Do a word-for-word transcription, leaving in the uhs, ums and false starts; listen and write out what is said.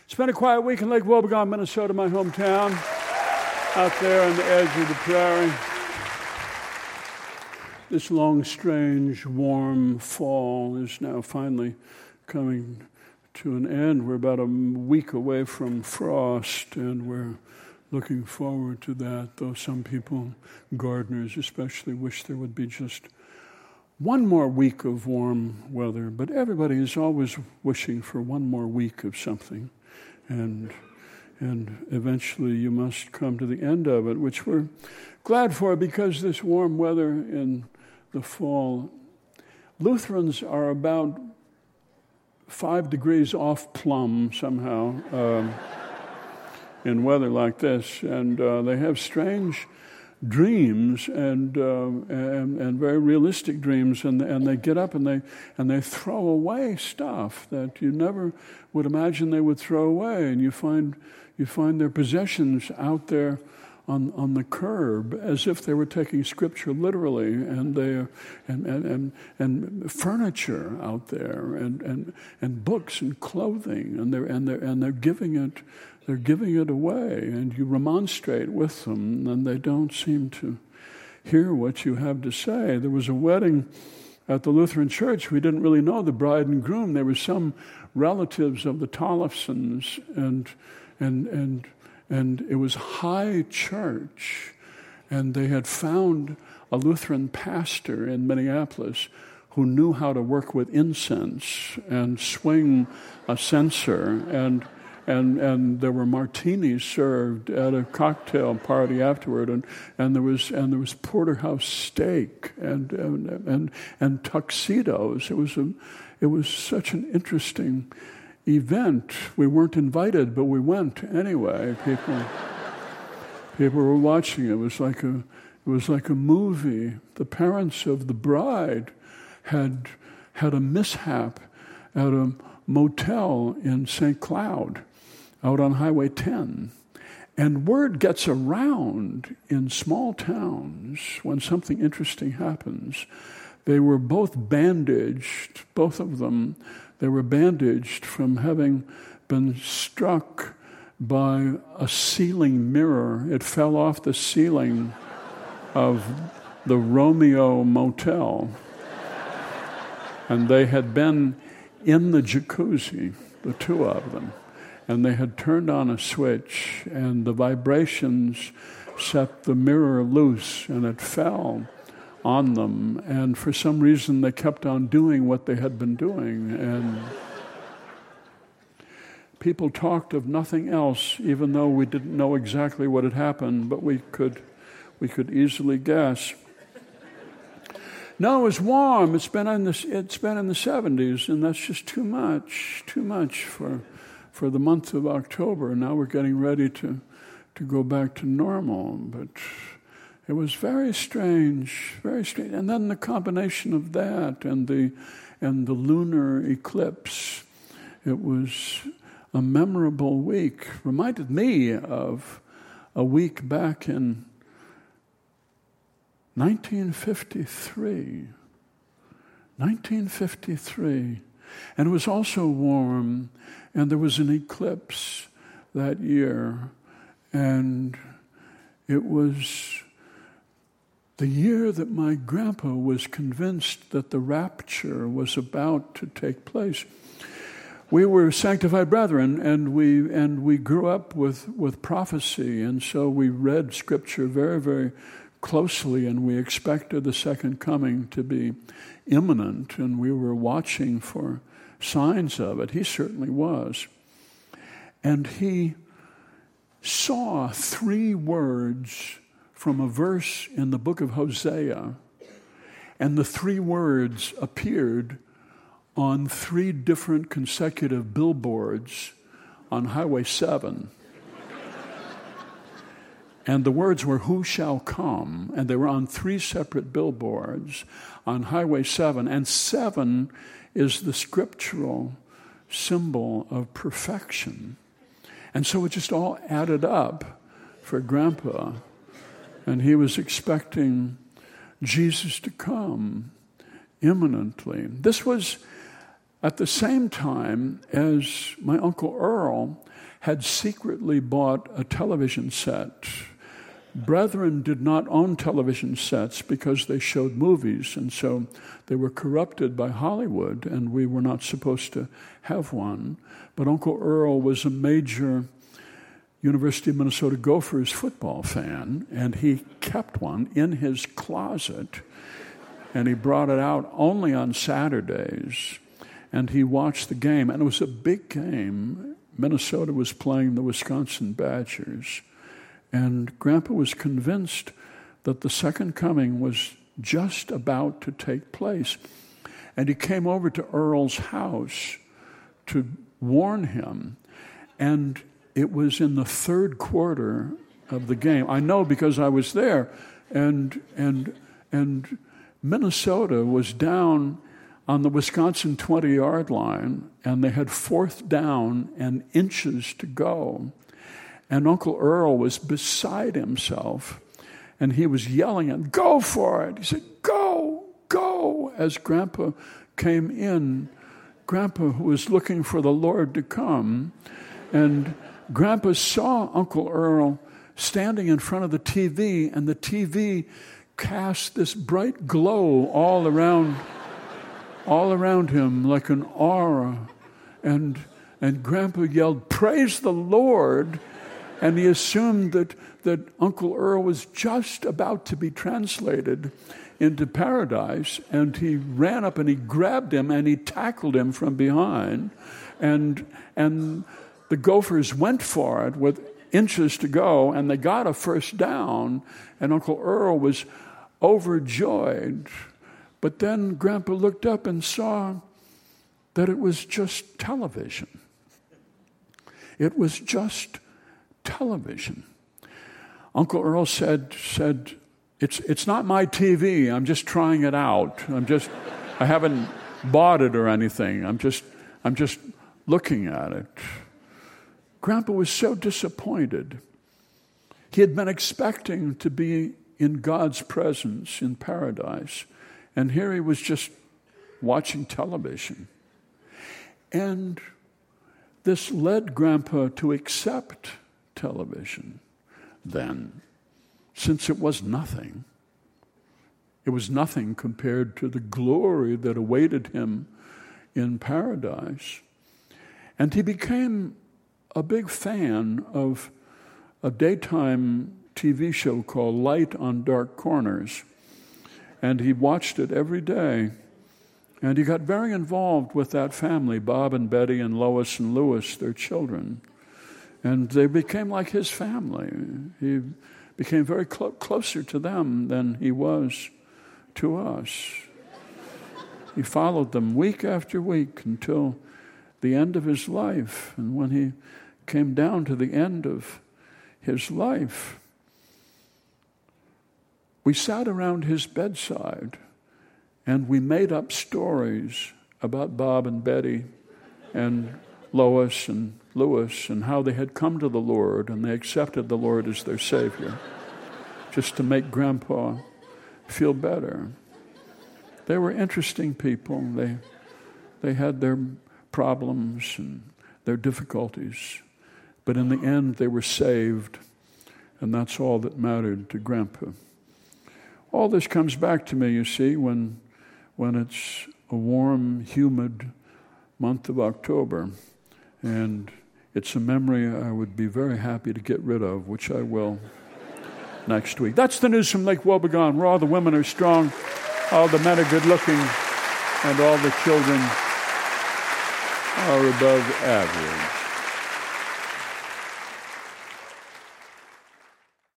Spent a quiet week in Lake Wobegon, Minnesota, my hometown, out there on the edge of the prairie. This long, strange, warm fall is now finally coming to an end. We're about a week away from frost, and we're looking forward to that, though some people, gardeners especially, wish there would be just one more week of warm weather. But everybody is always wishing for one more week of something. And and eventually you must come to the end of it, which we're glad for, because this warm weather in the fall, Lutherans are about five degrees off plumb somehow um, in weather like this, and uh, they have strange dreams and, uh, and and very realistic dreams, and and they get up and they and they throw away stuff that you never would imagine they would throw away, and you find you find their possessions out there on on the curb as if they were taking Scripture literally, and they and and and, and furniture out there, and, and and books and clothing, and they're and they're and they're giving it. They're giving it away, and you remonstrate with them, and they don't seem to hear what you have to say. There was a wedding at the Lutheran church. We didn't really know the bride and groom. There were some relatives of the Tollefsons, and and and and it was high church, and they had found a Lutheran pastor in Minneapolis who knew how to work with incense and swing a censer, and And and there were martinis served at a cocktail party afterward, and, and there was and there was porterhouse steak and and and, and tuxedos. It was a, it was such an interesting event. We weren't invited, but we went anyway. People people were watching. It was like a it was like a movie. The parents of the bride had had a mishap at a motel in Saint Cloud, out on Highway ten. And word gets around in small towns when something interesting happens. They were both bandaged, both of them, they were bandaged from having been struck by a ceiling mirror. It fell off the ceiling of the Romeo Motel. And they had been in the jacuzzi, the two of them, and they had turned on a switch, and the vibrations set the mirror loose, and it fell on them. And for some reason, they kept on doing what they had been doing. And people talked of nothing else, even though we didn't know exactly what had happened, but we could, we could easily guess. No, it was warm. It's been in the it's been in the seventies, and that's just too much, too much for for the month of October. Now we're getting ready to to go back to normal, but it was very strange, very strange. And then the combination of that and the and the lunar eclipse, it was a memorable week. Reminded me of a week back in nineteen fifty-three. nineteen fifty-three. And it was also warm, and there was an eclipse that year. And it was the year that my grandpa was convinced that the rapture was about to take place. We were sanctified brethren, and we and we grew up with, with prophecy, and so we read Scripture very, very closely, and we expected the second coming to be imminent, and we were watching for signs of it. He certainly was. And he saw three words from a verse in the book of Hosea, and the three words appeared on three different consecutive billboards on Highway seven. And the words were, "Who shall come?" And they were on three separate billboards on Highway seven. And seven is the scriptural symbol of perfection. And so it just all added up for Grandpa. And he was expecting Jesus to come imminently. This was at the same time as my Uncle Earl had secretly bought a television set. Brethren did not own television sets because they showed movies, and so they were corrupted by Hollywood, and we were not supposed to have one. But Uncle Earl was a major University of Minnesota Gophers football fan, and he kept one in his closet, and he brought it out only on Saturdays, and he watched the game, and it was a big game. Minnesota was playing the Wisconsin Badgers, and Grandpa was convinced that the second coming was just about to take place. And he came over to Earl's house to warn him. And it was in the third quarter of the game. I know because I was there. And and and Minnesota was down on the Wisconsin twenty-yard line, and they had fourth down and inches to go. And Uncle Earl was beside himself, and he was yelling at, "Go for it!" He said, "Go, go!" As Grandpa came in, Grandpa was looking for the Lord to come, and Grandpa saw Uncle Earl standing in front of the T V, and the T V cast this bright glow all around, all around him like an aura, and and Grandpa yelled, "Praise the Lord!" And he assumed that, that Uncle Earl was just about to be translated into paradise, and he ran up and he grabbed him and he tackled him from behind, and and the Gophers went for it with inches to go, and they got a first down, and Uncle Earl was overjoyed. But then Grandpa looked up and saw that it was just television. It was just television. Uncle Earl said, said, it's it's not my T V. I'm just trying it out. I'm just, I haven't bought it or anything. I'm just, I'm just looking at it. Grandpa was so disappointed. He had been expecting to be in God's presence in paradise, and here he was just watching television. And this led Grandpa to accept television then, since it was nothing. It was nothing compared to the glory that awaited him in paradise. And he became a big fan of a daytime T V show called Light on Dark Corners. And he watched it every day. And he got very involved with that family, Bob and Betty and Lois and Louis, their children. And they became like his family. He became very clo- closer to them than he was to us. He followed them week after week until the end of his life. And when he came down to the end of his life, we sat around his bedside and we made up stories about Bob and Betty and Lois and Louis and how they had come to the Lord and they accepted the Lord as their Savior, just to make Grandpa feel better. They were interesting people. They they had their problems and their difficulties, but in the end they were saved, and that's all that mattered to Grandpa. All this comes back to me, you see, when when it's a warm, humid month of October, and it's a memory I would be very happy to get rid of, which I will next week. That's the news from Lake Wobegon, where all the women are strong, all the men are good-looking, and all the children are above average.